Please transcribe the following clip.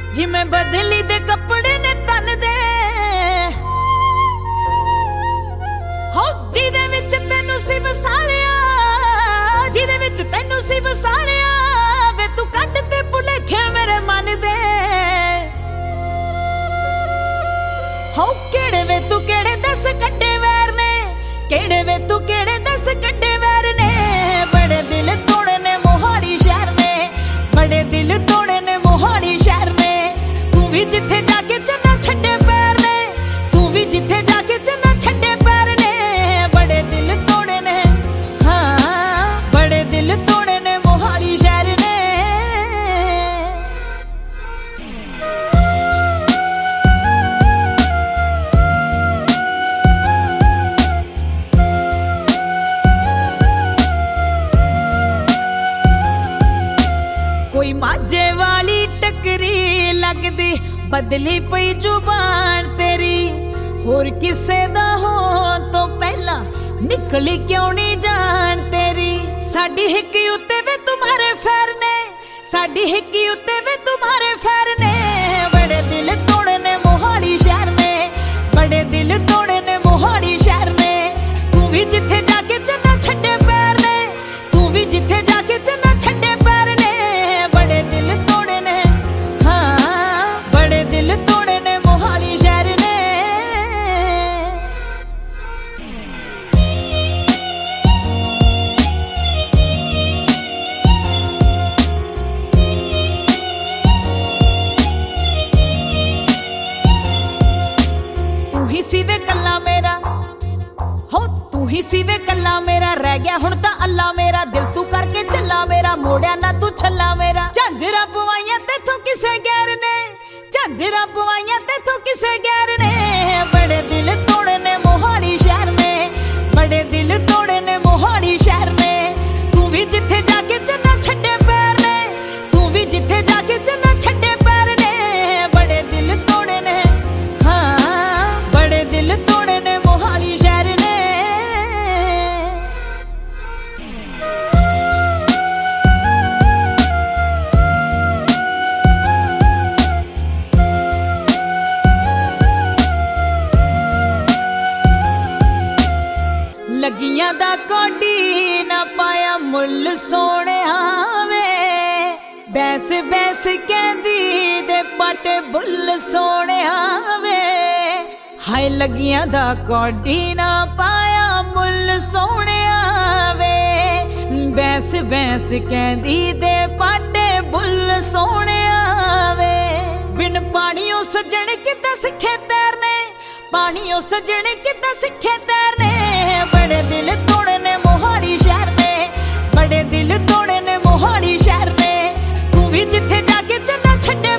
जिमें बदली दे कपड़े ने तन दे हो जिदे विच तैनू सी वसालिया, जिदे विच तैनू सी वसालिया वे तू कट ते भुलेखे मेरे मन दे हो केड़े वे तू केड़े दस कड्डे वैर ने, केड़े वे तू केड़े दस कड्डे वैर ने। बड़े दिल तोड़े ने मोहाली शहर ने, बड़े दिल तोड़े ने मोहाली शहर ने। तू भी जिथे जाके चन्ना छड्डे पैर ने, तू भी जिथे जाके चन्ना छड्डे पैर ने। बड़े दिल तोड़े ने, हाँ बड़े दिल तोड़े ने मोहाली शहर ने। कोई माजे वाली टकरी लगदी, बदली पई जुबान तेरी। होर किसे दा हो तो पहला निकली क्यों नहीं जान तेरी। साडी हिक्की उत्ते वे तुम्हारे फैर ने, साडी हिक्की उत्ते वे तुम्हारे फैर ने। बड़े दिल तोड़े ने मोहाली शहर में, बड़े दिल तोड़े ने मोहाली शहर में। तू भी जिथे जाके चन्ना छड्डे पैर ने, तू भी जिथे जाके चन्ना छड्डे पैर ने। बड़े दिल तोड़े ने, हाँ बड़े दिल तोड़े ने मोहाली शहर ने। तू ही सी वे कल्ला मेरा, हो तू ही सी वे कल्ला मेरा। रह गया हुण तां अल्लाह मेरा, दिल तू करके चला मेरा। मोड़िया ना तू छल्ला मेरा। झांजरा पवाइया तेथों किसे गैर ने, झांजरा पवाइया तेथों किसे गैर ने। बड़े दिल तोड़े ने मोहाली शहर में, बड़े दिल तोड़े ने मोहाली शहर में। तू भी जिथे जाके चन्ना छड्डे पैर ने, तू भी जिथे जाके चन्ना छड्डे पैर ने। बड़े दिल तोड़े ने, हाँ बड़े दिल तोड़े ने मोहाली शहर ने। लगियां दा कोडी ना पाया मुल सोने आवे। बैस बैस कहंदी दे पाटे बुल सोने आवे। हाय लगियां दा कोडी ना पाया मुल सोने आवे। बैस बैस कहंदी दे पाटे बुल सोने आवे। बिन पानियों सजण किते सिखे तैरने, पानियों सजण किते सिखे तैरने। बड़े दिल तोड़े ने मोहाली शहर में, बड़े दिल तोड़े ने मोहाली शहर में। तू भी जिथे जाके चन्ना छड्डे